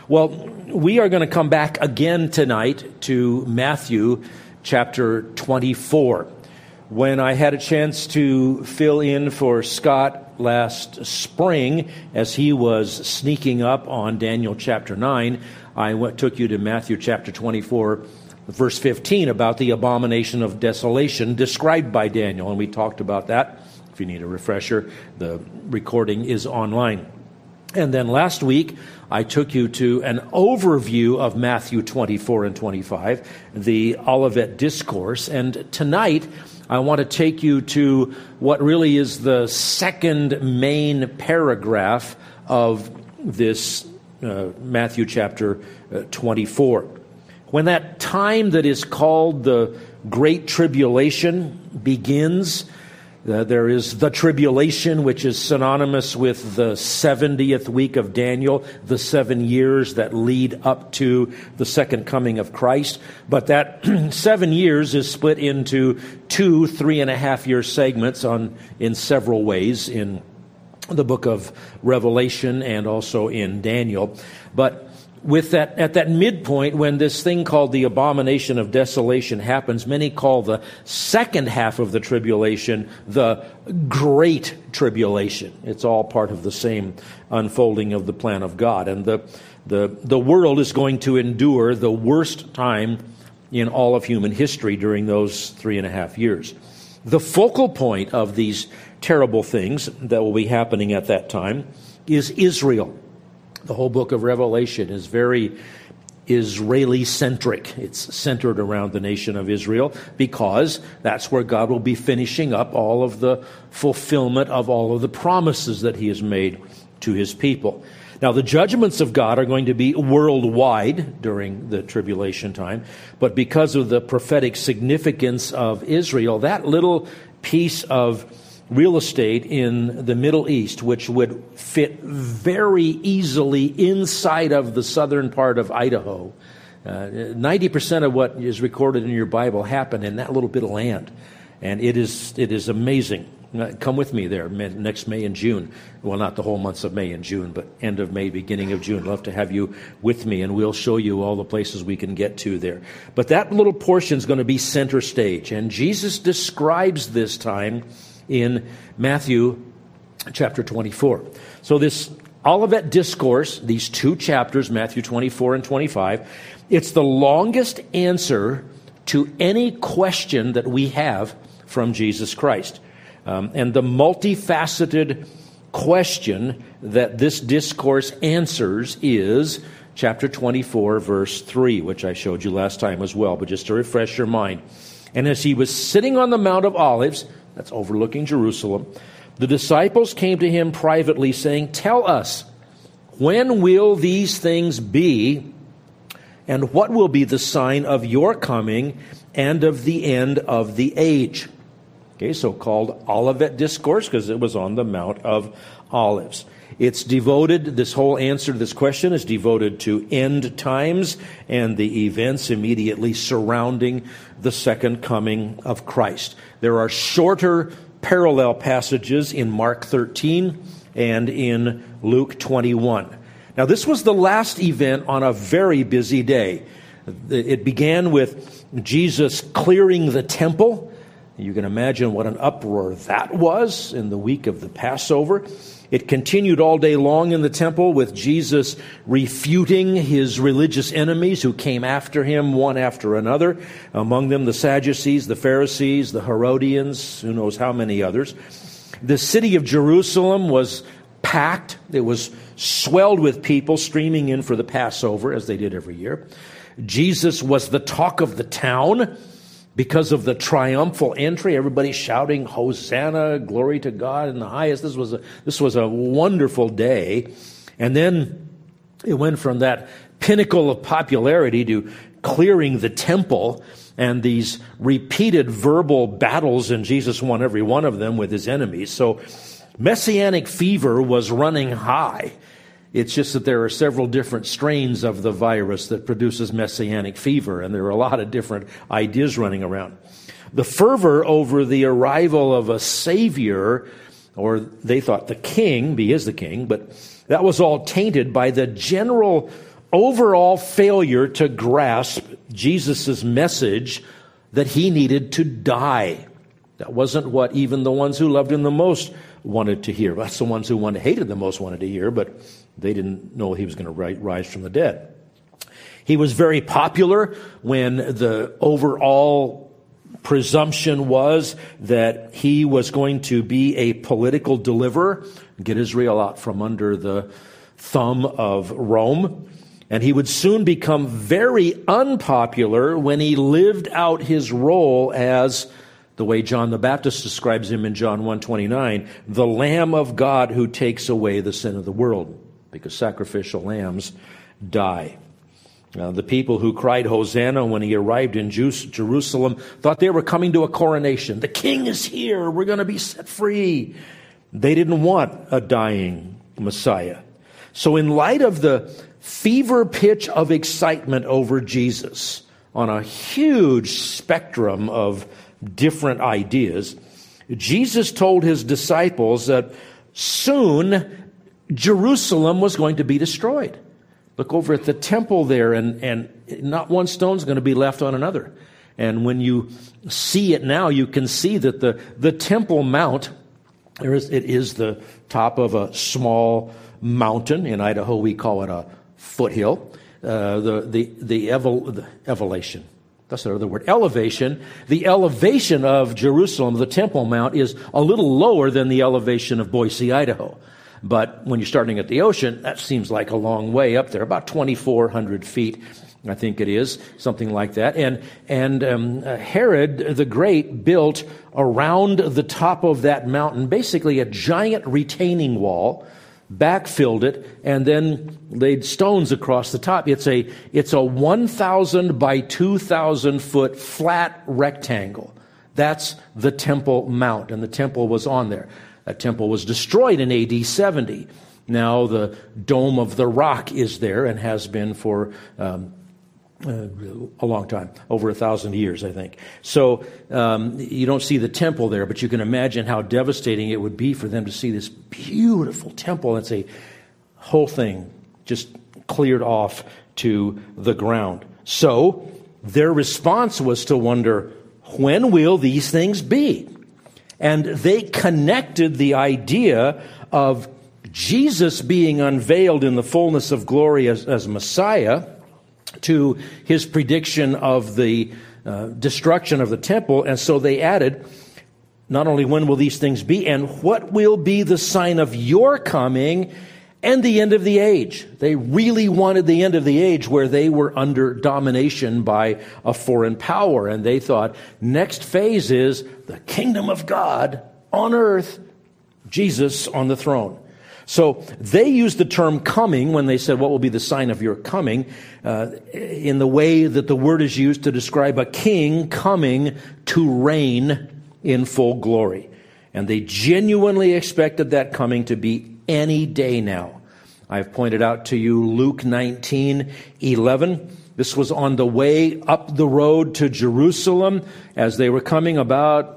Well, we are going to come back again tonight to Matthew chapter 24. When I had a chance to fill in for Scott last spring as he was sneaking up on Daniel chapter 9, I took you to Matthew chapter 24, verse 15, about the abomination of desolation described by Daniel, and we talked about that. If you need a refresher, the recording is online. And then last week, I took you to an overview of Matthew 24 and 25, the Olivet Discourse. And tonight, I want to take you to what really is the second main paragraph of this Matthew chapter 24. When that time that is called the Great Tribulation begins, there is the tribulation, which is synonymous with the 70th week of Daniel, the 7 years that lead up to the second coming of Christ. But that 7 years is split into 2 3.5-year segments in several ways in the book of Revelation and also in Daniel. But with that, at that midpoint, when this thing called the abomination of desolation happens, many call the second half of the tribulation the Great Tribulation. It's all part of the same unfolding of the plan of God. And the world is going to endure the worst time in all of human history during those 3.5 years. The focal point of these terrible things that will be happening at that time is Israel. The whole book of Revelation is very Israeli-centric. It's centered around the nation of Israel because that's where God will be finishing up all of the fulfillment of all of the promises that he has made to his people. Now, the judgments of God are going to be worldwide during the tribulation time, but because of the prophetic significance of Israel, that little piece of real estate in the Middle East, which would fit very easily inside of the southern part of Idaho. 90% of what is recorded in your Bible happened in that little bit of land. And it is amazing. Come with me there next May and June. Well, not the whole months of May and June, but end of May, beginning of June. I'd love to have you with me, and we'll show you all the places we can get to there. But that little portion is going to be center stage. And Jesus describes this time in Matthew chapter 24. So this Olivet Discourse, these 2 chapters, Matthew 24 and 25, it's the longest answer to any question that we have from Jesus Christ. And the multifaceted question that this discourse answers is chapter 24, verse 3, which I showed you last time as well, but just to refresh your mind. And as he was sitting on the Mount of Olives, that's overlooking Jerusalem, the disciples came to him privately saying, "Tell us, when will these things be, and what will be the sign of your coming and of the end of the age?" Okay, so called Olivet Discourse because it was on the Mount of Olives. It's devoted, this whole answer to this question is devoted to end times and the events immediately surrounding the second coming of Christ. There are shorter parallel passages in Mark 13 and in Luke 21. Now, this was the last event on a very busy day. It began with Jesus clearing the temple. You can imagine what an uproar that was in the week of the Passover. It continued all day long in the temple with Jesus refuting his religious enemies who came after him one after another, among them the Sadducees, the Pharisees, the Herodians, who knows how many others. The city of Jerusalem was packed. It was swelled with people streaming in for the Passover, as they did every year. Jesus was the talk of the town because of the triumphal entry. Everybody shouting, "Hosanna, glory to God in the highest." This was a wonderful day. And then it went from that pinnacle of popularity to clearing the temple and these repeated verbal battles, and Jesus won every one of them with his enemies. So messianic fever was running high. It's just that there are several different strains of the virus that produces messianic fever, and there are a lot of different ideas running around. The fervor over the arrival of a Savior, or they thought the king, he is the king, but that was all tainted by the general overall failure to grasp Jesus' message that he needed to die. That wasn't what even the ones who loved him the most wanted to hear. That's the ones who hated the most wanted to hear, but they didn't know he was going to rise from the dead. He was very popular when the overall presumption was that he was going to be a political deliverer, get Israel out from under the thumb of Rome. And he would soon become very unpopular when he lived out his role as, the way John the Baptist describes him in John 1:29, the Lamb of God who takes away the sin of the world, because sacrificial lambs die. The people who cried Hosanna when he arrived in Jerusalem thought they were coming to a coronation. The king is here. We're going to be set free. They didn't want a dying Messiah. So in light of the fever pitch of excitement over Jesus on a huge spectrum of different ideas, Jesus told his disciples that soon Jerusalem was going to be destroyed. Look over at the temple there, and not one stone's going to be left on another. And when you see it now, you can see that the Temple Mount, it is the top of a small mountain. In Idaho, we call it a foothill. The elevation. That's the other word. Elevation. The elevation of Jerusalem, the Temple Mount, is a little lower than the elevation of Boise, Idaho. But when you're starting at the ocean, that seems like a long way up there, about 2,400 feet, I think it is, something like that. And Herod the Great built around the top of that mountain basically a giant retaining wall, backfilled it, and then laid stones across the top. It's a 1,000 by 2,000 foot flat rectangle. That's the Temple Mount, and the temple was on there. That temple was destroyed in AD 70. Now the Dome of the Rock is there and has been for a long time, over 1,000 years, I think. So you don't see the temple there, but you can imagine how devastating it would be for them to see this beautiful temple. It's a whole thing just cleared off to the ground. So their response was to wonder, when will these things be? And they connected the idea of Jesus being unveiled in the fullness of glory as Messiah to his prediction of the destruction of the temple. And so they added, not only when will these things be, and what will be the sign of your coming and the end of the age. They really wanted the end of the age where they were under domination by a foreign power. And they thought, next phase is the kingdom of God on earth, Jesus on the throne. So they used the term coming when they said, what will be the sign of your coming, in the way that the word is used to describe a king coming to reign in full glory. And they genuinely expected that coming to be any day now. I've pointed out to you Luke 19:11. This was on the way up the road to Jerusalem as they were coming about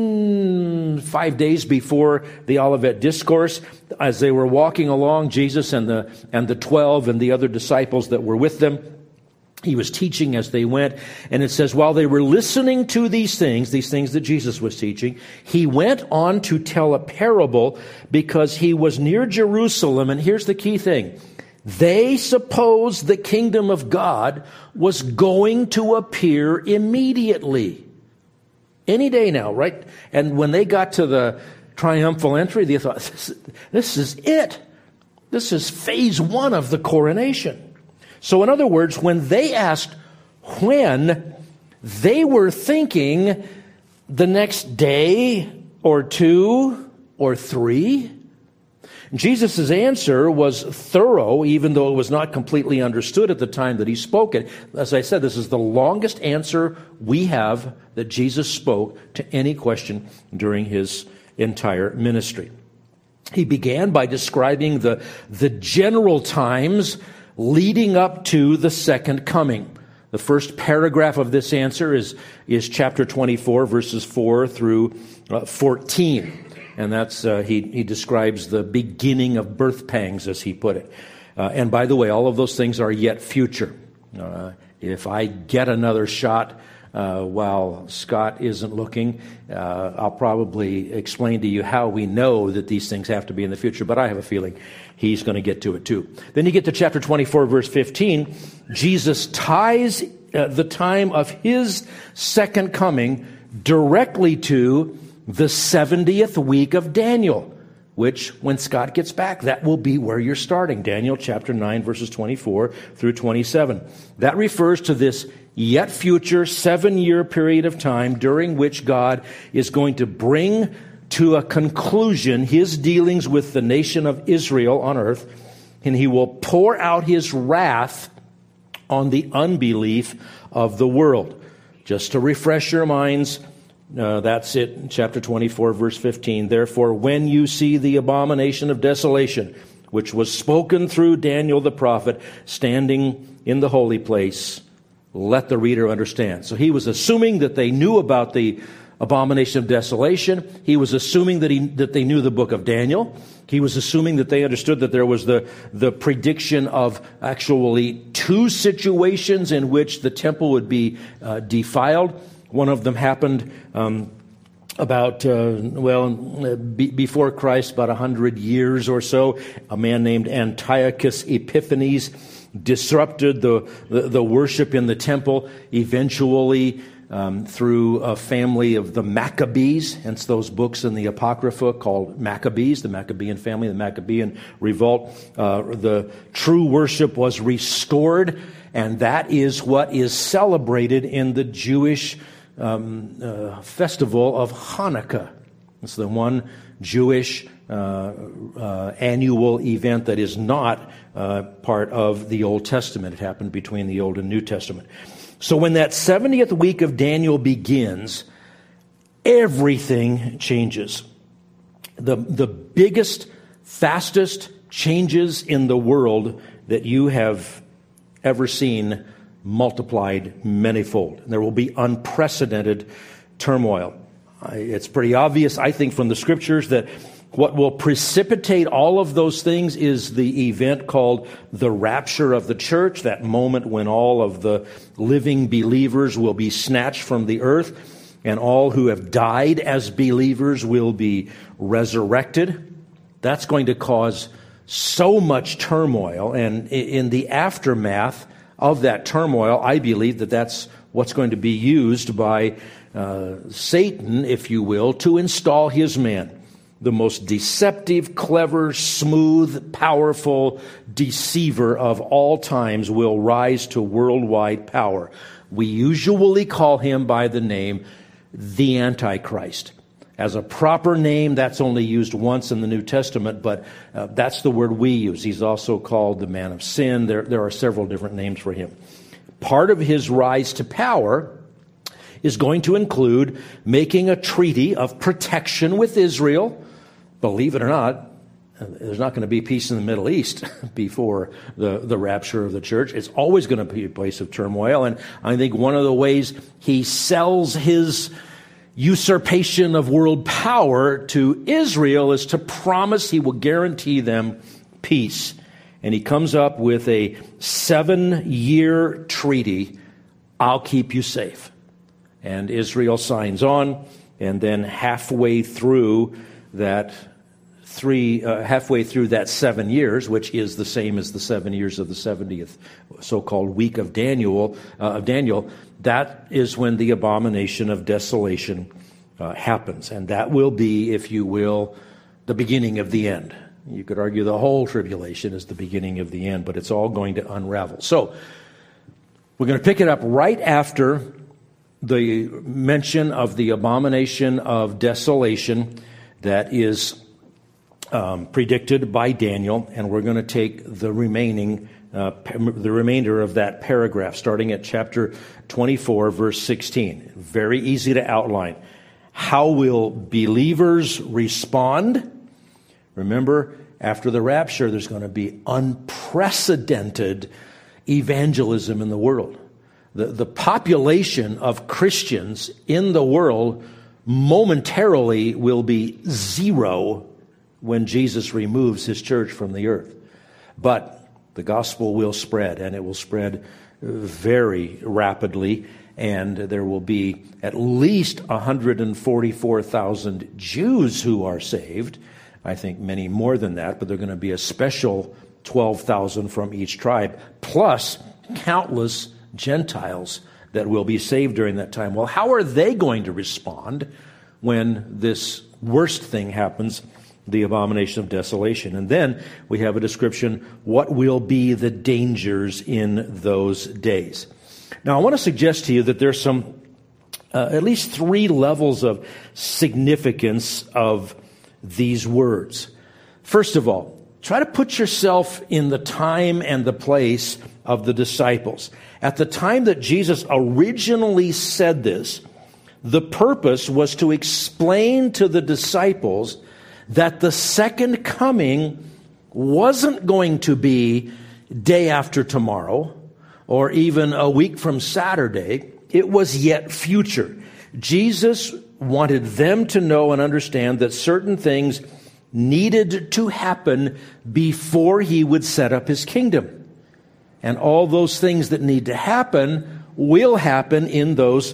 5 days before the Olivet Discourse. As they were walking along, Jesus and the 12 and the other disciples that were with them, he was teaching as they went. And it says, while they were listening to these things that Jesus was teaching, he went on to tell a parable because he was near Jerusalem. And here's the key thing. They supposed the kingdom of God was going to appear immediately. Any day now, right? And when they got to the triumphal entry, they thought, this is it. This is phase one of the coronation. So in other words, when they asked when, they were thinking the next day or 2 or 3. Jesus' answer was thorough, even though it was not completely understood at the time that he spoke it. As I said, this is the longest answer we have that Jesus spoke to any question during his entire ministry. He began by describing the general times leading up to the second coming. The first paragraph of this answer is chapter 24, verses 4 through 14. And that's he describes the beginning of birth pangs, as he put it. And by the way, all of those things are yet future. If I get another shot while Scott isn't looking, I'll probably explain to you how we know that these things have to be in the future, but I have a feeling he's going to get to it too. Then you get to chapter 24, verse 15. Jesus ties the time of his second coming directly to the 70th week of Daniel, which, when Scott gets back, that will be where you're starting. Daniel chapter 9, verses 24 through 27. That refers to this yet future 7-year period of time during which God is going to bring to a conclusion his dealings with the nation of Israel on earth, and he will pour out his wrath on the unbelief of the world. Just to refresh your minds, that's it, chapter 24, verse 15. Therefore, when you see the abomination of desolation, which was spoken through Daniel the prophet, standing in the holy place, let the reader understand. So he was assuming that they knew about the abomination of desolation. He was assuming that they knew the book of Daniel. He was assuming that they understood that there was the prediction of actually 2 situations in which the temple would be defiled. One of them happened before Christ, about 100 years or so. A man named Antiochus Epiphanes disrupted the worship in the temple, eventually through a family of the Maccabees, hence those books in the Apocrypha called Maccabees, the Maccabean family, the Maccabean revolt. The true worship was restored, and that is what is celebrated in the Jewish festival of Hanukkah. It's the one Jewish annual event that is not part of the Old Testament. It happened between the Old and New Testament. So when that 70th week of Daniel begins, everything changes. The biggest, fastest changes in the world that you have ever seen multiplied manyfold. There will be unprecedented turmoil. It's pretty obvious, I think, from the scriptures that what will precipitate all of those things is the event called the rapture of the church, that moment when all of the living believers will be snatched from the earth and all who have died as believers will be resurrected. That's going to cause so much turmoil, and in the aftermath of that turmoil, I believe that that's what's going to be used by Satan, if you will, to install his man. The most deceptive, clever, smooth, powerful deceiver of all times will rise to worldwide power. We usually call him by the name the Antichrist. As a proper name, that's only used once in the New Testament, but that's the word we use. He's also called the man of sin. There are several different names for him. Part of his rise to power is going to include making a treaty of protection with Israel. Believe it or not, there's not going to be peace in the Middle East before the rapture of the church. It's always going to be a place of turmoil. And I think one of the ways he sells his usurpation of world power to Israel is to promise he will guarantee them peace. And he comes up with a 7-year treaty. I'll keep you safe. And Israel signs on, and then halfway through that 7 years, which is the same as the 7 years of the 70th so-called week of Daniel, that is when the abomination of desolation happens. And that will be, if you will, the beginning of the end. You could argue the whole tribulation is the beginning of the end, but it's all going to unravel. So we're going to pick it up right after the mention of the abomination of desolation that is predicted by Daniel, and we're going to take the remainder of that paragraph, starting at chapter 24, verse 16. Very easy to outline. How will believers respond? Remember, after the rapture, there's going to be unprecedented evangelism in the world. The population of Christians in the world momentarily will be zero when Jesus removes his church from the earth. But The gospel will spread, and it will spread very rapidly, and there will be at least 144,000 Jews who are saved. I think many more than that, but they're going to be a special 12,000 from each tribe, plus countless Gentiles that will be saved during that time. Well, how are they going to respond when this worst thing happens, the abomination of desolation? And then we have a description, what will be the dangers in those days. Now, I want to suggest to you that there's some, at least 3 levels of significance of these words. First of all, try to put yourself in the time and the place of the disciples. At the time that Jesus originally said this, the purpose was to explain to the disciples that the second coming wasn't going to be day after tomorrow or even a week from Saturday. It was yet future. Jesus wanted them to know and understand that certain things needed to happen before he would set up his kingdom. And all those things that need to happen will happen in those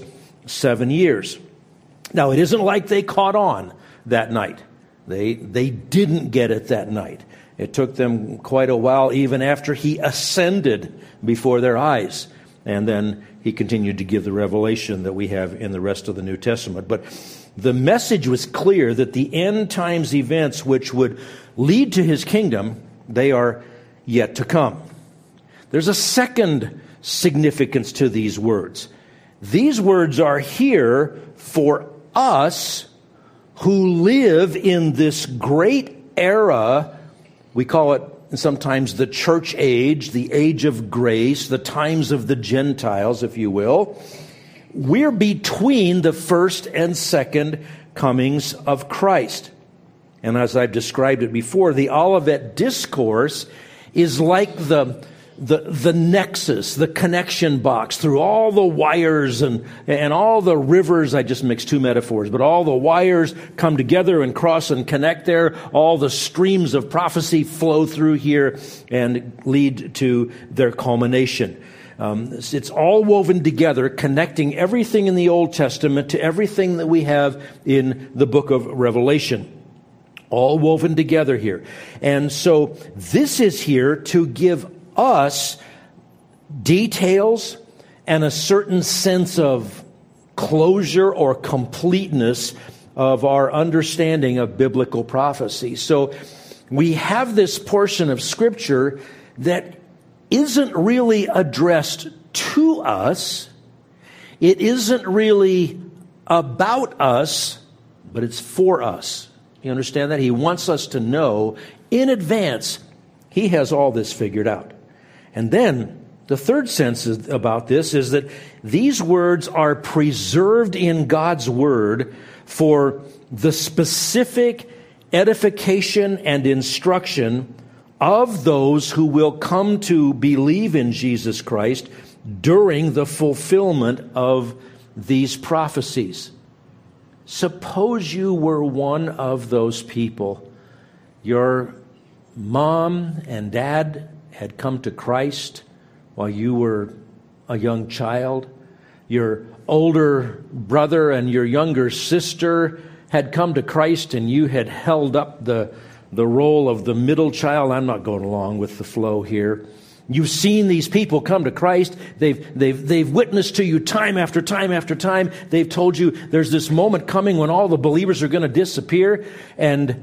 7 years. Now, it isn't like they caught on that night. They didn't get it that night. It took them quite a while, even after he ascended before their eyes. And then he continued to give the revelation that we have in the rest of the New Testament. But the message was clear that the end times events which would lead to his kingdom, they are yet to come. There's a second significance to these words. These words are here for us who live in this great era. We call it sometimes the church age, the age of grace, the times of the Gentiles, if you will. We're between the first and second comings of Christ. And as I've described it before, the Olivet Discourse is like the nexus, the connection box through all the wires and all the rivers. I just mixed 2 metaphors, but all the wires come together and cross and connect there. All the streams of prophecy flow through here and lead to their culmination. It's all woven together, connecting everything in the Old Testament to everything that we have in the book of Revelation. All woven together here. And so this is here to give us details and a certain sense of closure or completeness of our understanding of biblical prophecy. So we have this portion of Scripture that isn't really addressed to us. It isn't really about us, but it's for us. You understand that? He wants us to know in advance he has all this figured out. And then the third sense about this is that these words are preserved in God's Word for the specific edification and instruction of those who will come to believe in Jesus Christ during the fulfillment of these prophecies. Suppose you were one of those people. Your mom and dad had come to Christ while you were a young child. Your older brother and your younger sister had come to Christ, and you had held up the role of the middle child. I'm not going along with the flow here. You've seen these people come to Christ. They've witnessed to you time after time after time. They've told you there's this moment coming when all the believers are going to disappear, and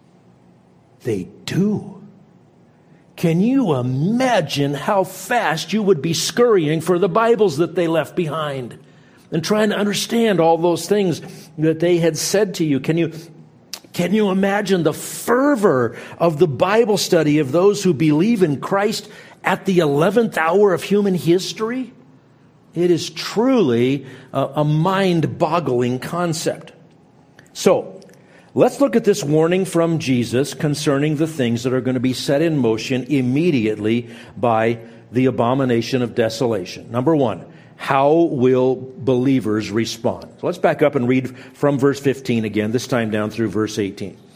they do. Can you imagine how fast you would be scurrying for the Bibles that they left behind and trying to understand all those things that they had said to you? Can you imagine the fervor of the Bible study of those who believe in Christ at the 11th hour of human history? It is truly a mind-boggling concept. So, let's look at this warning from Jesus concerning the things that are going to be set in motion immediately by the abomination of desolation. Number one, how will believers respond? So let's back up and read from verse 15 again, this time down through verse 18.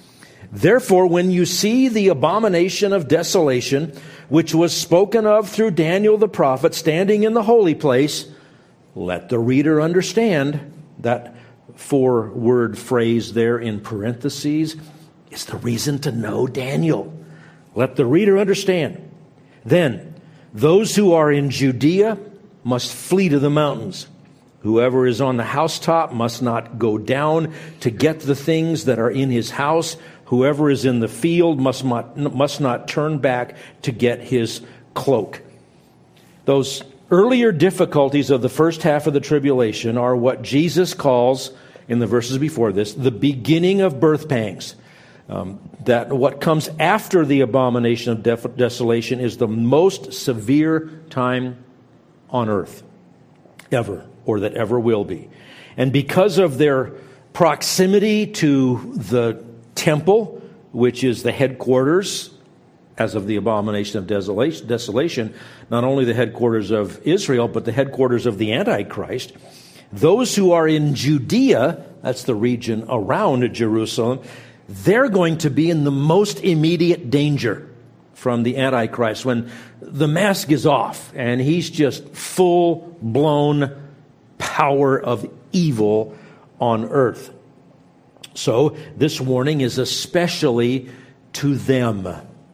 Therefore, when you see the abomination of desolation, which was spoken of through Daniel the prophet, standing in the holy place, let the reader understand. That 4-word phrase there in parentheses is the reason to know Daniel. Let the reader understand. Then, those who are in Judea must flee to the mountains. Whoever is on the housetop must not go down to get the things that are in his house. Whoever is in the field must not turn back to get his cloak. Those earlier difficulties of the first half of the tribulation are what Jesus calls, in the verses before this, the beginning of birth pangs. That what comes after the abomination of desolation is the most severe time on earth ever, or that ever will be. And because of their proximity to the temple, which is the headquarters, as of the abomination of desolation, not only the headquarters of Israel, but the headquarters of the Antichrist, those who are in Judea, that's the region around Jerusalem, they're going to be in the most immediate danger from the Antichrist when the mask is off and he's just full-blown power of evil on earth. So this warning is especially to them.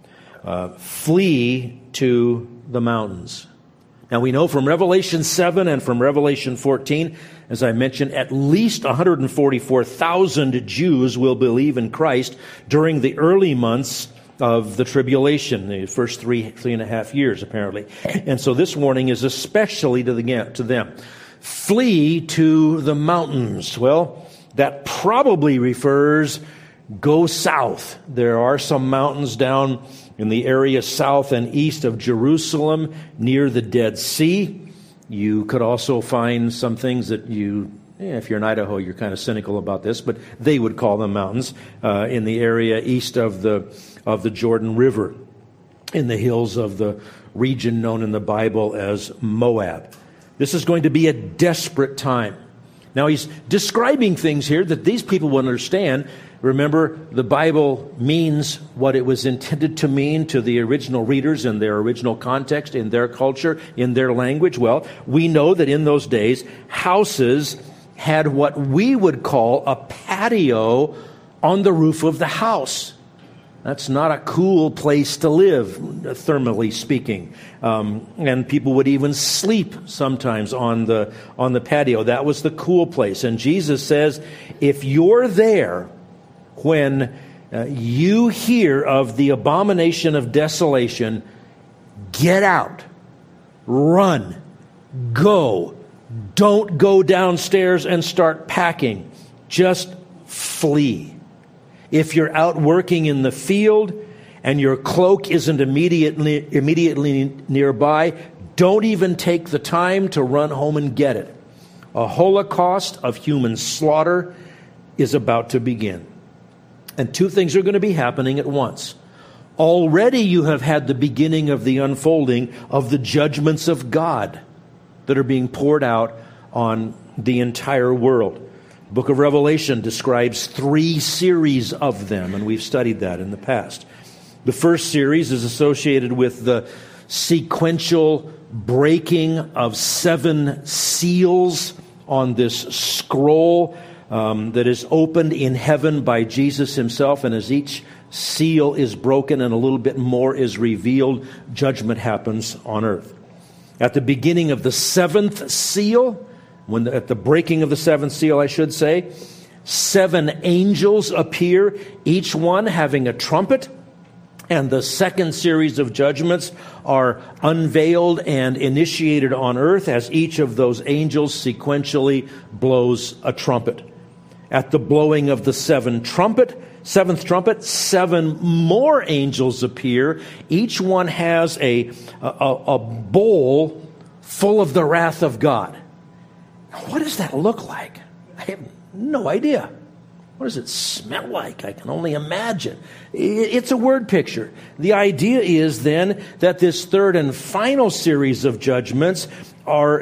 Flee to the mountains. Now we know from Revelation 7 and from Revelation 14, as I mentioned, at least 144,000 Jews will believe in Christ during the early months of the tribulation, the first three and a half years, apparently. And so this warning is especially to them. Flee to the mountains. Well, that probably refers, go south. There are some mountains down in the area south and east of Jerusalem near the Dead Sea. You could also find some things that if you're in Idaho, you're kind of cynical about this, but they would call them mountains in the area east of the Jordan River, in the hills of the region known in the Bible as Moab. This is going to be a desperate time. Now he's describing things here that these people will understand. Remember, the Bible means what it was intended to mean to the original readers in their original context, in their culture, in their language. Well, we know that in those days, houses had what we would call a patio on the roof of the house. That's not a cool place to live, thermally speaking. And people would even sleep sometimes on the patio. That was the cool place. And Jesus says, if you're there when you hear of the abomination of desolation, get out, run, go. Don't go downstairs and start packing. Just flee. If you're out working in the field and your cloak isn't immediately nearby, don't even take the time to run home and get it. A holocaust of human slaughter is about to begin. And two things are going to be happening at once. Already you have had the beginning of the unfolding of the judgments of God that are being poured out on the entire world. The book of Revelation describes 3 series of them, and we've studied that in the past. The first series is associated with the sequential breaking of 7 seals on this scroll that is opened in heaven by Jesus himself, and as each seal is broken and a little bit more is revealed, judgment happens on earth. At the beginning of the 7th seal, at the breaking of the 7th seal, I should say, 7 angels appear, each one having a trumpet, and the second series of judgments are unveiled and initiated on earth as each of those angels sequentially blows a trumpet. At the blowing of the 7th trumpet, 7 more angels appear. Each one has a bowl full of the wrath of God. What does that look like? I have no idea. What does it smell like? I can only imagine. It's a word picture. The idea is then that this third and final series of judgments are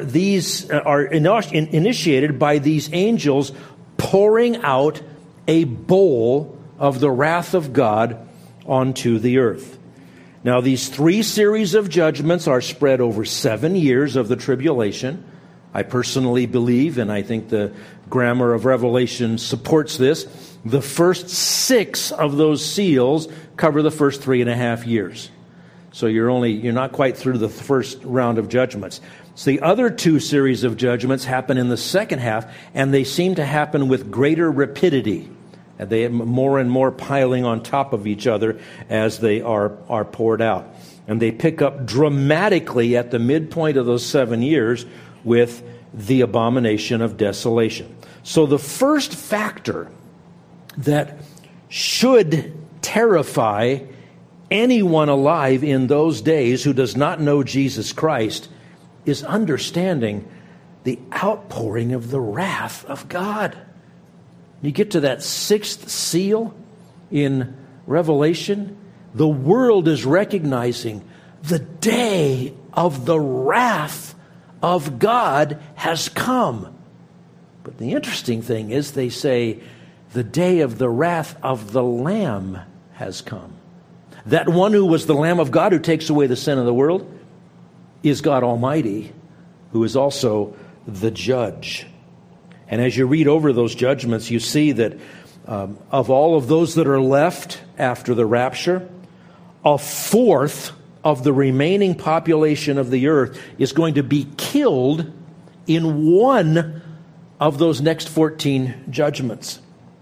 initiated by these angels pouring out a bowl of the wrath of God onto the earth. Now, these 3 series of judgments are spread over 7 years of the tribulation. I personally believe, and I think the grammar of Revelation supports this, the first 6 of those seals cover the first 3.5 years. So you're not quite through the first round of judgments. So the other 2 series of judgments happen in the second half, and they seem to happen with greater rapidity. And they are more and more piling on top of each other as they are poured out. And they pick up dramatically at the midpoint of those 7 years with the abomination of desolation. So the first factor that should terrify anyone alive in those days who does not know Jesus Christ is understanding the outpouring of the wrath of God. You get to that 6th seal in Revelation, the world is recognizing the day of the wrath of God has come. But the interesting thing is they say the day of the wrath of the Lamb has come. That one who was the Lamb of God who takes away the sin of the world is God Almighty, who is also the judge. And as you read over those judgments, you see that of all of those that are left after the rapture, 1/4 of the remaining population of the earth is going to be killed in one of those next 14 judgments.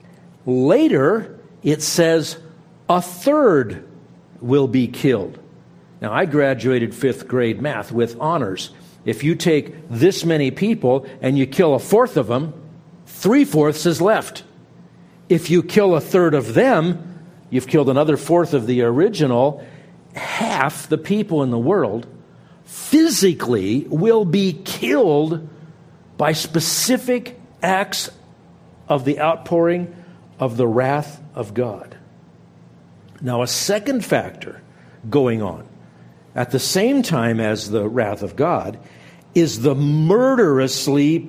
Later, it says 1/3 will be killed. Now, I graduated 5th grade math with honors. If you take this many people and you kill 1/4 of them, 3/4 is left. If you kill 1/3 of them, you've killed another 1/4 of the original. Half the people in the world physically will be killed by specific acts of the outpouring of the wrath of God. Now, a second factor going on at the same time as the wrath of God is the murderously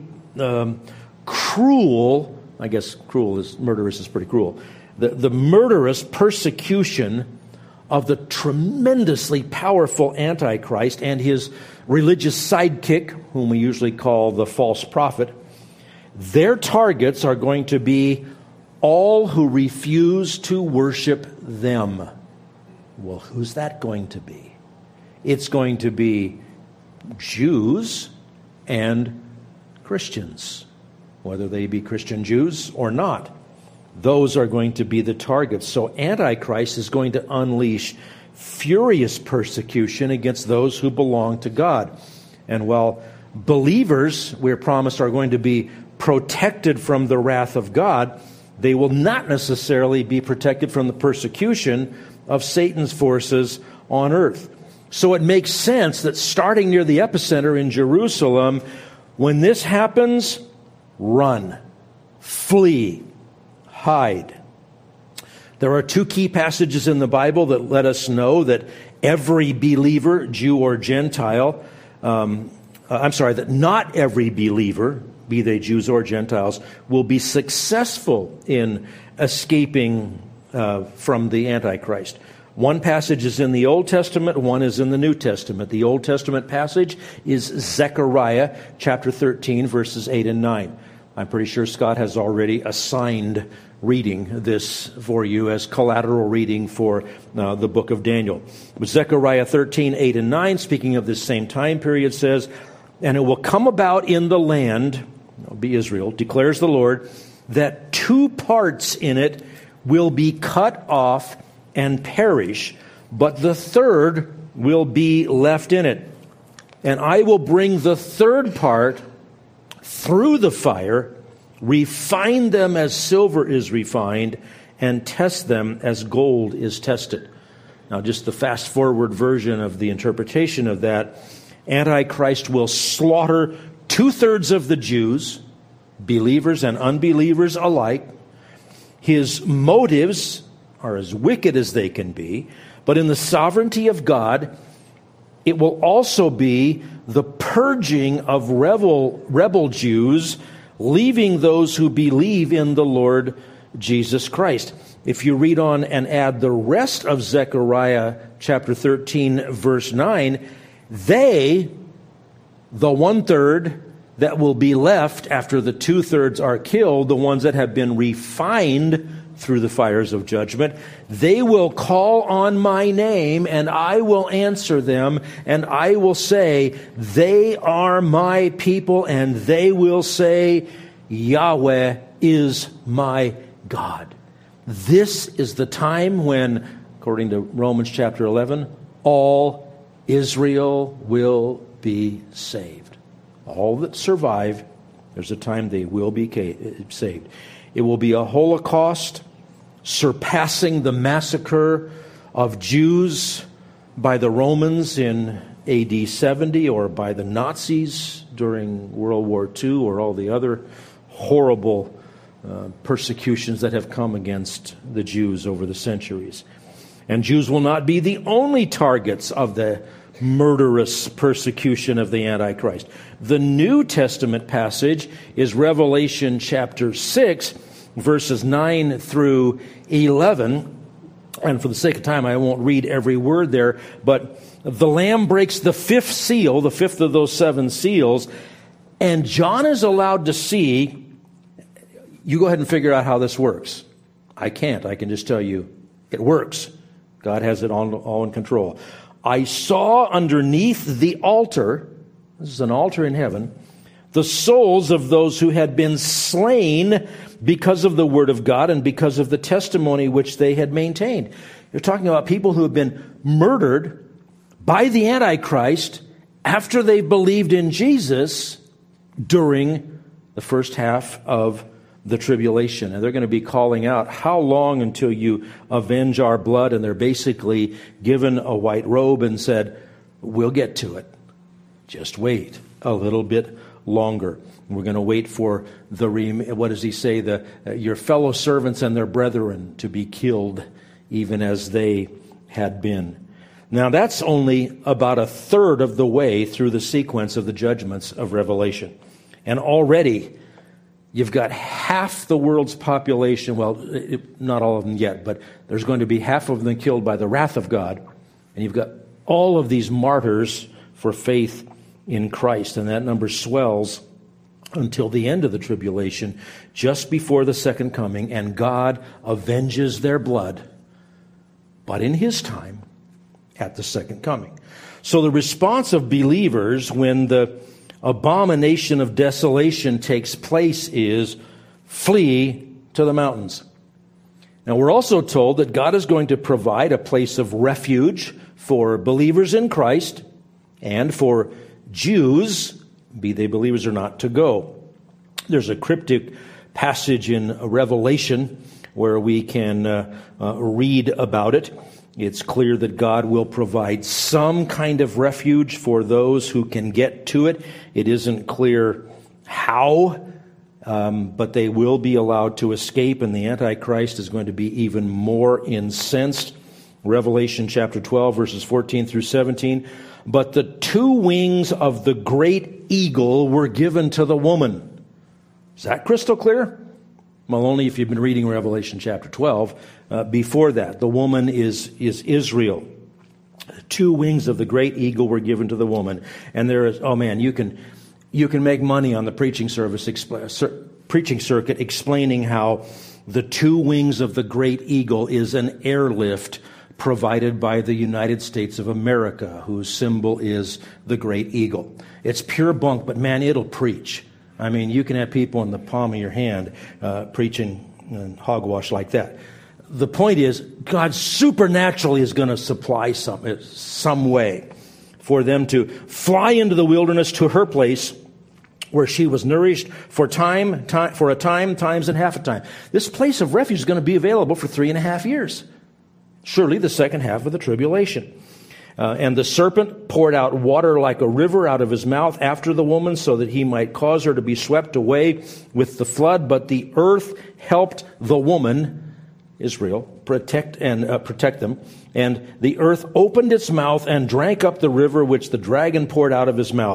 cruel, I guess murderous is pretty cruel, the murderous persecution of the tremendously powerful Antichrist and his religious sidekick, whom we usually call the false prophet. Their targets are going to be all who refuse to worship them. Well, who's that going to be? It's going to be Jews and Christians, whether they be Christian Jews or not. Those are going to be the targets. So Antichrist is going to unleash furious persecution against those who belong to God. And while believers, we're promised, are going to be protected from the wrath of God, they will not necessarily be protected from the persecution of Satan's forces on earth. So it makes sense that starting near the epicenter in Jerusalem, when this happens, run, flee, hide. There are 2 key passages in the Bible that let us know that every believer, Jew or Gentile, that not every believer, be they Jews or Gentiles, will be successful in escaping from the Antichrist. One passage is in the Old Testament, one is in the New Testament. The Old Testament passage is Zechariah chapter 13, verses 8 and 9. I'm pretty sure Scott has already assigned reading this for you as collateral reading for the book of Daniel. But Zechariah 13, 8 and 9, speaking of this same time period, says, "And it will come about in the land," it'll be Israel, "declares the Lord, that 2 parts in it will be cut off and perish, but the 3rd will be left in it. And I will bring the 3rd part through the fire, refine them as silver is refined, and test them as gold is tested." Now, just the fast-forward version of the interpretation of that, Antichrist will slaughter 2/3 of the Jews, believers and unbelievers alike. His motives are as wicked as they can be, but in the sovereignty of God, it will also be the purging of rebel Jews, leaving those who believe in the Lord Jesus Christ. If you read on and add the rest of Zechariah chapter 13, verse 9, they, the 1/3 that will be left after the 2/3 are killed, the ones that have been refined through the fires of judgment, they will call on my name, and I will answer them, and I will say, they are my people, and they will say, Yahweh is my God. This is the time when, according to Romans chapter 11, all Israel will be saved. All that survive, there's a time they will be saved. It will be a Holocaust surpassing the massacre of Jews by the Romans in AD 70 or by the Nazis during World War II or all the other horrible persecutions that have come against the Jews over the centuries. And Jews will not be the only targets of the murderous persecution of the Antichrist. The New Testament passage is Revelation chapter 6, verses 9 through 11. And for the sake of time, I won't read every word there, but the Lamb breaks the fifth seal, the fifth of those 7 seals, and John is allowed to see. You go ahead and figure out how this works. I can't. I can just tell you it works. God has it all in control. I saw underneath the altar, this is an altar in heaven, the souls of those who had been slain because of the word of God and because of the testimony which they had maintained. You're talking about people who have been murdered by the Antichrist after they believed in Jesus during the first half of the tribulation. And they're going to be calling out, how long until you avenge our blood? And they're basically given a white robe and said, we'll get to it. Just wait a little bit longer. We're going to wait for what does he say? Your fellow servants and their brethren to be killed, even as they had been. Now that's only about 1/3 of the way through the sequence of the judgments of Revelation. And already you've got half the world's population, well, not all of them yet, but there's going to be half of them killed by the wrath of God. And you've got all of these martyrs for faith in Christ. And that number swells until the end of the tribulation, just before the second coming, and God avenges their blood, but in His time, at the second coming. So the response of believers when the abomination of desolation takes place is flee to the mountains. Now we're also told that God is going to provide a place of refuge for believers in Christ and for Jews, be they believers or not, to go. There's a cryptic passage in Revelation where we can read about it. It's clear that God will provide some kind of refuge for those who can get to it. It isn't clear how, but they will be allowed to escape, and the Antichrist is going to be even more incensed. Revelation chapter 12, verses 14 through 17. But the 2 wings of the great eagle were given to the woman. Is that crystal clear? Well, only if you've been reading Revelation chapter 12. Before that, the woman is Israel. 2 wings of the great eagle were given to the woman. And there is, oh man, you can make money on the preaching circuit explaining how the 2 wings of the great eagle is an airlift provided by the United States of America, whose symbol is the great eagle. It's pure bunk, but man, it'll preach. I mean, you can have people in the palm of your hand preaching hogwash like that. The point is, God supernaturally is going to supply some way for them to fly into the wilderness to her place where she was nourished for a time, times, and half a time. This place of refuge is going to be available for 3.5 years. Surely the second half of the tribulation. And the serpent poured out water like a river out of his mouth after the woman, so that he might cause her to be swept away with the flood. But the earth helped the woman, Israel, protect them. And the earth opened its mouth and drank up the river which the dragon poured out of his mouth.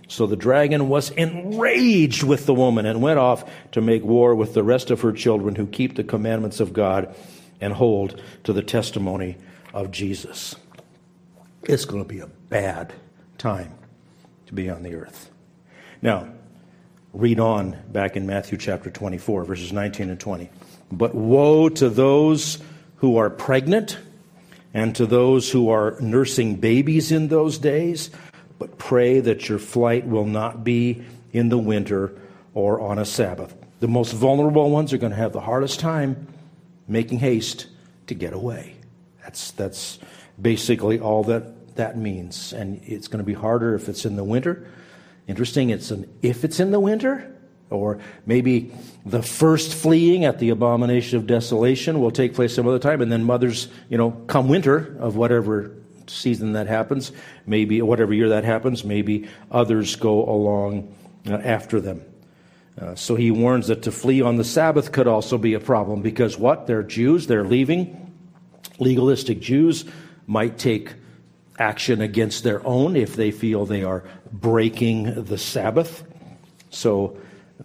So the dragon was enraged with the woman and went off to make war with the rest of her children who keep the commandments of God and hold to the testimony of Jesus. It's going to be a bad time to be on the earth. Now, read on back in Matthew chapter 24, verses 19 and 20. But woe to those who are pregnant and to those who are nursing babies in those days. But pray that your flight will not be in the winter or on a Sabbath. The most vulnerable ones are going to have the hardest time making haste to get away. That's basically all that means. And it's going to be harder if it's in the winter. Interesting, if it's in the winter, or maybe the first fleeing at the abomination of desolation will take place some other time, and then mothers, come winter of whatever season that happens, maybe whatever year that happens, maybe others go along after them. So he warns that to flee on the Sabbath could also be a problem because they're Jews, they're leaving. Legalistic Jews might take action against their own if they feel they are breaking the Sabbath. So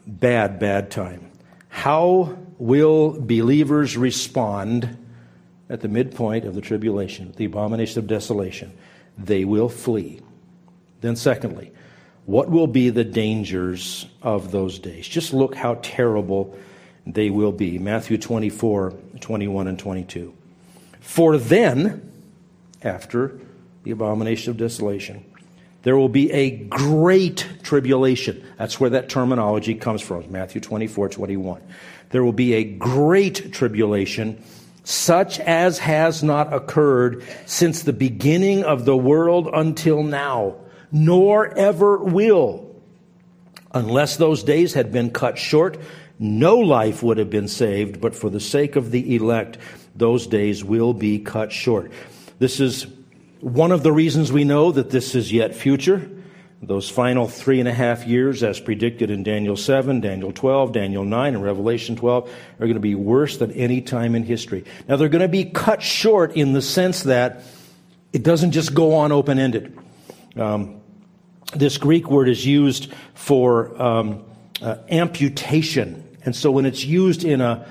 bad time. How will believers respond at the midpoint of the tribulation, the abomination of desolation? They will flee. Then secondly, what will be the dangers of those days? Just look how terrible they will be. Matthew 24, 21 and 22. For then, after the abomination of desolation, there will be a great tribulation. That's where that terminology comes from, Matthew 24, 21. There will be a great tribulation, such as has not occurred since the beginning of the world until now, nor ever will. Unless those days had been cut short, no life would have been saved, but for the sake of the elect, those days will be cut short. This is one of the reasons we know that this is yet future. Those final 3.5 years, as predicted in Daniel 7, Daniel 12, Daniel 9, and Revelation 12, are going to be worse than any time in history. Now, they're going to be cut short in the sense that it doesn't just go on open-ended. This Greek word is used for amputation. And so when it's used in a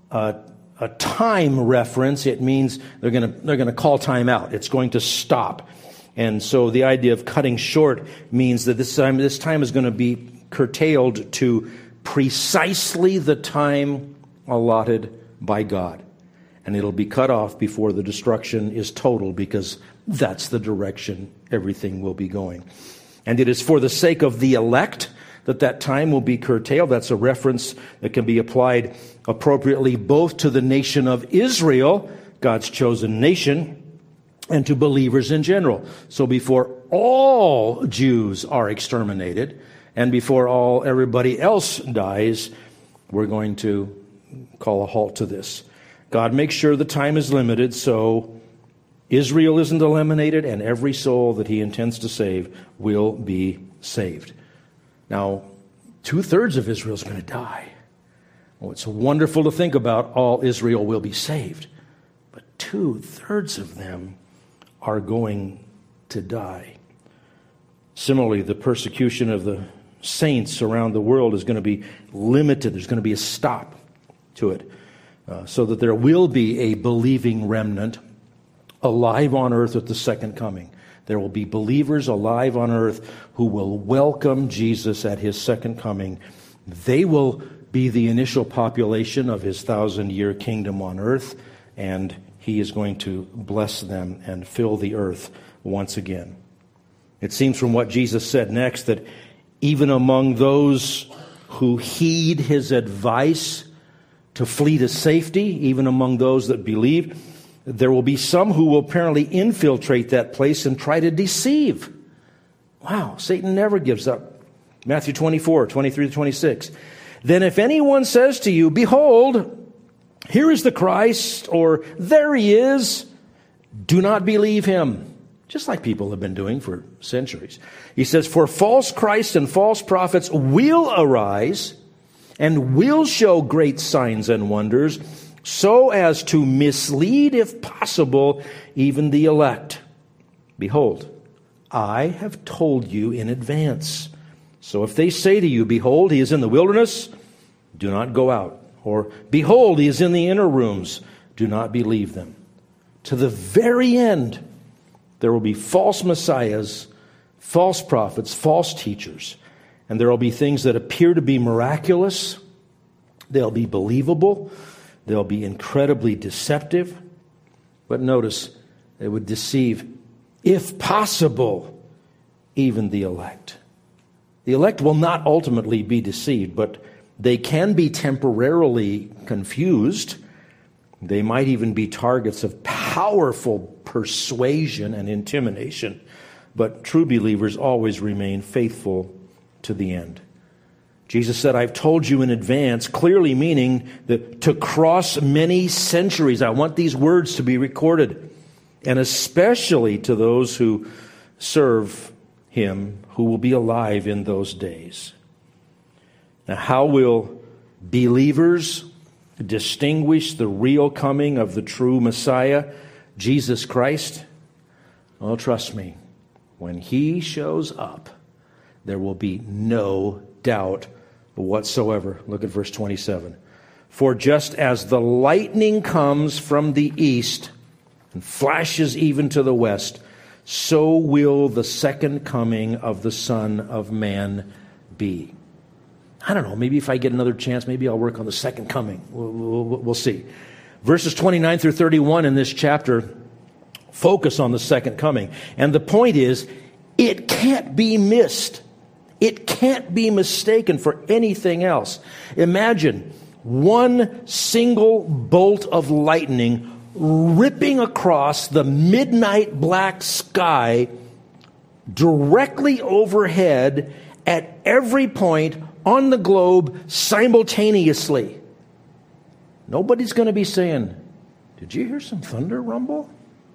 time reference, it means they're going to call time out. It's going to stop. And so the idea of cutting short means that this time is going to be curtailed to precisely the time allotted by God. And it'll be cut off before the destruction is total, because that's the direction everything will be going. And it is for the sake of the elect that time will be curtailed. That's a reference that can be applied appropriately both to the nation of Israel, God's chosen nation, and to believers in general. So before all Jews are exterminated, and before everybody else dies, we're going to call a halt to this. God makes sure the time is limited so Israel isn't eliminated, and every soul that he intends to save will be saved. Now, 2/3 of Israel is going to die. Well, it's wonderful to think about all Israel will be saved, but 2/3 of them are going to die. Similarly, the persecution of the saints around the world is going to be limited. There's going to be a stop to it, so that there will be a believing remnant alive on earth at the second coming. There will be believers alive on earth who will welcome Jesus at his second coming. They will be the initial population of his 1,000-year kingdom on earth, and he is going to bless them and fill the earth once again. It seems from what Jesus said next that even among those who heed his advice to flee to safety, even among those that believe, there will be some who will apparently infiltrate that place and try to deceive. Wow, Satan never gives up. Matthew 24, 23 to 26. Then if anyone says to you, behold, here is the Christ, or there he is, do not believe him. Just like people have been doing for centuries. He says, for false Christs and false prophets will arise and will show great signs and wonders, so as to mislead, if possible, even the elect. Behold, I have told you in advance. So if they say to you, behold, he is in the wilderness, do not go out. Or, behold, he is in the inner rooms, do not believe them. To the very end, there will be false messiahs, false prophets, false teachers. And there will be things that appear to be miraculous. They'll be believable. They'll be incredibly deceptive. But notice, they would deceive, if possible, even the elect. The elect will not ultimately be deceived, but they can be temporarily confused. They might even be targets of powerful persuasion and intimidation. But true believers always remain faithful to the end. Jesus said, I've told you in advance, clearly meaning that to cross many centuries. I want these words to be recorded, and especially to those who serve him, who will be alive in those days. Now, how will believers distinguish the real coming of the true Messiah, Jesus Christ? Well, trust me, when he shows up, there will be no doubt whatsoever. Look at verse 27. For just as the lightning comes from the east and flashes even to the west, so will the second coming of the Son of Man be. I don't know, maybe if I get another chance, maybe I'll work on the second coming. We'll see. Verses 29 through 31 in this chapter focus on the second coming. And the point is, it can't be missed. It can't be mistaken for anything else. Imagine one single bolt of lightning ripping across the midnight black sky directly overhead at every point on the globe simultaneously. Nobody's going to be saying, did you hear some thunder rumble?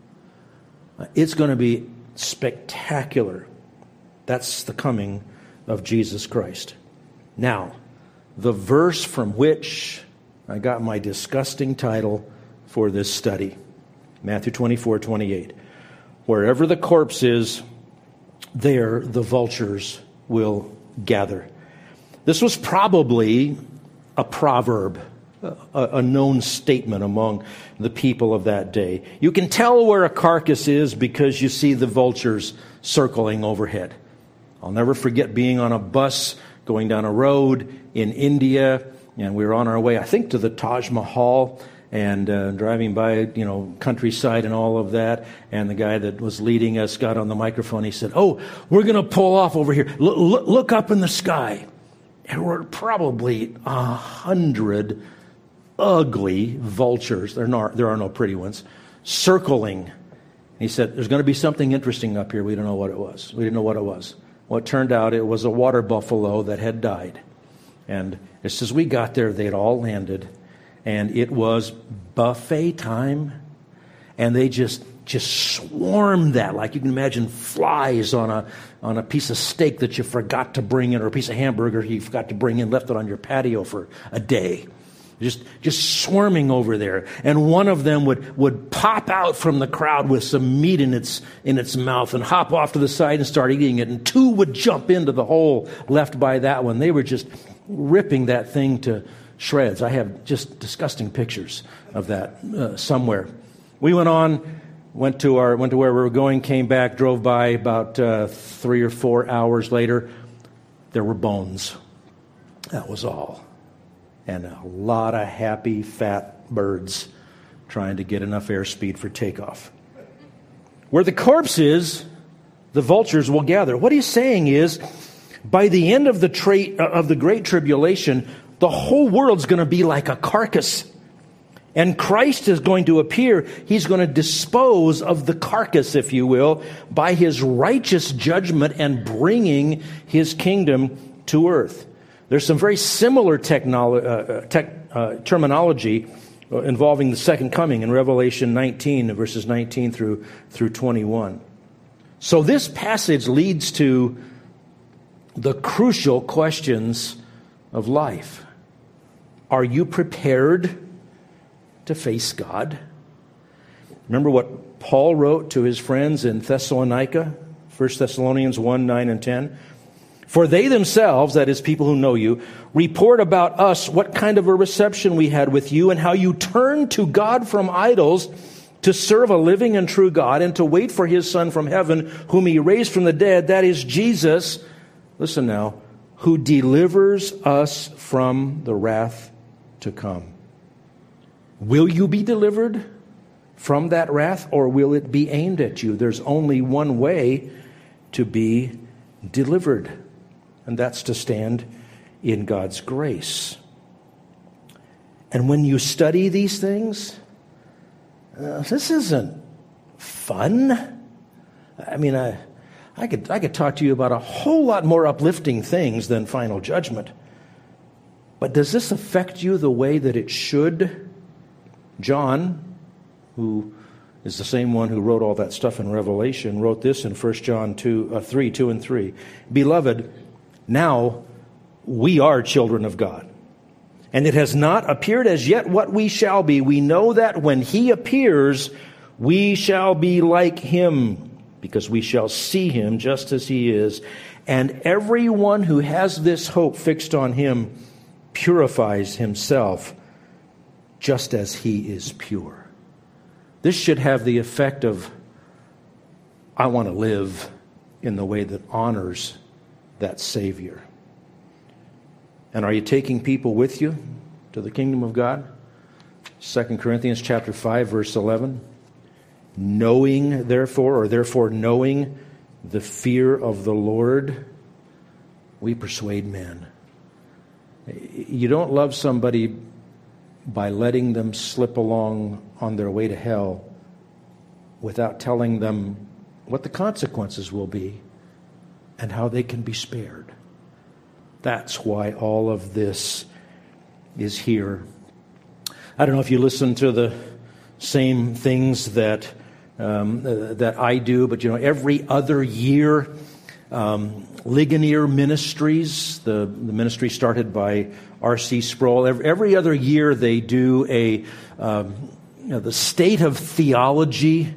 It's going to be spectacular. That's the coming of Jesus Christ. Now, the verse from which I got my disgusting title for this study, Matthew 24:28. Wherever the corpse is, there the vultures will gather. This was probably a proverb, a known statement among the people of that day. You can tell where a carcass is because you see the vultures circling overhead. I'll never forget being on a bus going down a road in India, and we were on our way, I think, to the Taj Mahal, and driving by, countryside and all of that. And the guy that was leading us got on the microphone. He said, "Oh, we're going to pull off over here. Look up in the sky." There were probably 100 ugly vultures. There are no pretty ones, circling. He said, "There's going to be something interesting up here. We don't know what it was." We didn't know what it was. Well, it turned out it was a water buffalo that had died. And just as we got there, they'd all landed. And it was buffet time. And they just swarmed that, like you can imagine flies on a piece of steak that you forgot to bring in, or a piece of hamburger you forgot to bring in, left it on your patio for a day. Just swarming over there. And one of them would pop out from the crowd with some meat in its mouth and hop off to the side and start eating it. And two would jump into the hole left by that one. They were just ripping that thing to shreds. I have just disgusting pictures of that somewhere. We went to where we were going, came back, drove by. About 3 or 4 hours later, there were bones. That was all. And a lot of happy, fat birds trying to get enough airspeed for takeoff. Where the corpse is, the vultures will gather. What he's saying is, by the end of the Great Tribulation, the whole world's going to be like a carcass. And Christ is going to appear. He's going to dispose of the carcass, if you will, by his righteous judgment and bringing his kingdom to earth. There's some very similar terminology involving the second coming in Revelation 19, verses 19 through 21. So this passage leads to the crucial questions of life. Are you prepared to face God? Remember what Paul wrote to his friends in Thessalonica, 1 Thessalonians 1, 9 and 10? For they themselves, that is, people who know you, report about us what kind of a reception we had with you and how you turned to God from idols to serve a living and true God and to wait for his Son from heaven, whom he raised from the dead, that is Jesus, listen now, who delivers us from the wrath to come. Will you be delivered from that wrath, or will it be aimed at you? There's only one way to be delivered, and that's to stand in God's grace. And when you study these things, this isn't fun. I mean, I could talk to you about a whole lot more uplifting things than final judgment. But does this affect you the way that it should? John, who is the same one who wrote all that stuff in Revelation, wrote this in 1 John 3, 2 and 3. Beloved, now we are children of God, and it has not appeared as yet what we shall be. We know that when he appears, we shall be like him, because we shall see him just as he is. And everyone who has this hope fixed on him purifies himself just as he is pure. This should have the effect of, I want to live in the way that honors that Savior. And are you taking people with you to the kingdom of God? 2 Corinthians chapter 5, verse 11. Knowing, therefore knowing the fear of the Lord, we persuade men. You don't love somebody by letting them slip along on their way to hell without telling them what the consequences will be and how they can be spared. That's why all of this is here. I don't know if you listen to the same things that I do, but every other year, Ligonier Ministries, the ministry started by R.C. Sproul, every other year they do the state of theology.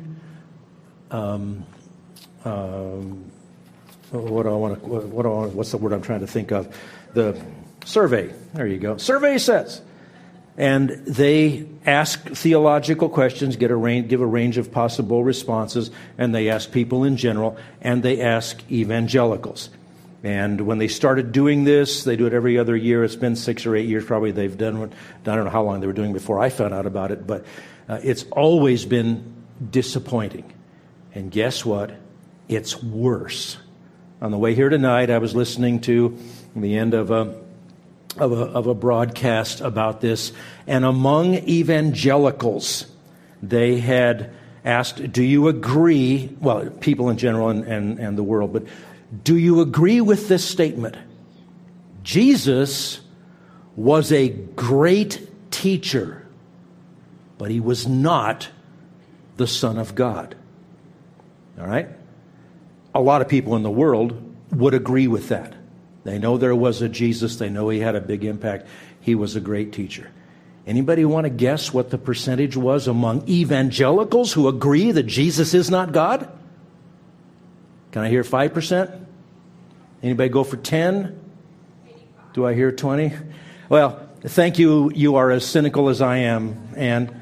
What's the word I'm trying to think of? The survey. There you go. Survey says. And they ask theological questions, give a range of possible responses, and they ask people in general, and they ask evangelicals. And when they started doing this, they do it every other year. It's been 6 or 8 years probably they've done it. I don't know how long they were doing before I found out about it, but it's always been disappointing. And guess what? It's worse. On the way here tonight, I was listening to the end of a broadcast about this, and among evangelicals, they had asked, do you agree, well, people in general and the world, but do you agree with this statement? Jesus was a great teacher, but he was not the Son of God. All right? A lot of people in the world would agree with that. They know there was a Jesus. They know he had a big impact. He was a great teacher. Anybody want to guess what the percentage was among evangelicals who agree that Jesus is not God? Can I hear 5%? Anybody go for 10? Do I hear 20? Well, thank you. You are as cynical as I am. And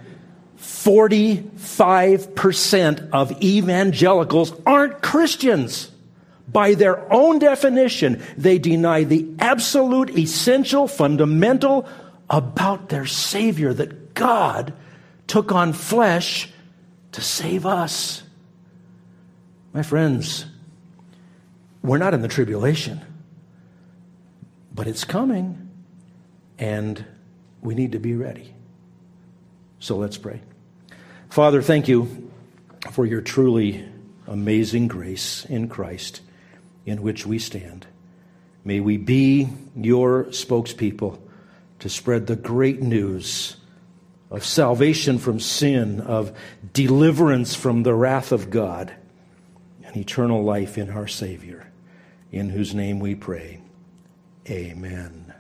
45% of evangelicals aren't Christians. By their own definition, they deny the absolute, essential, fundamental about their Savior, that God took on flesh to save us. My friends, we're not in the tribulation, but it's coming, and we need to be ready. So let's pray. Father, thank you for your truly amazing grace in Christ, in which we stand. May we be your spokespeople to spread the great news of salvation from sin, of deliverance from the wrath of God, and eternal life in our Savior, in whose name we pray. Amen.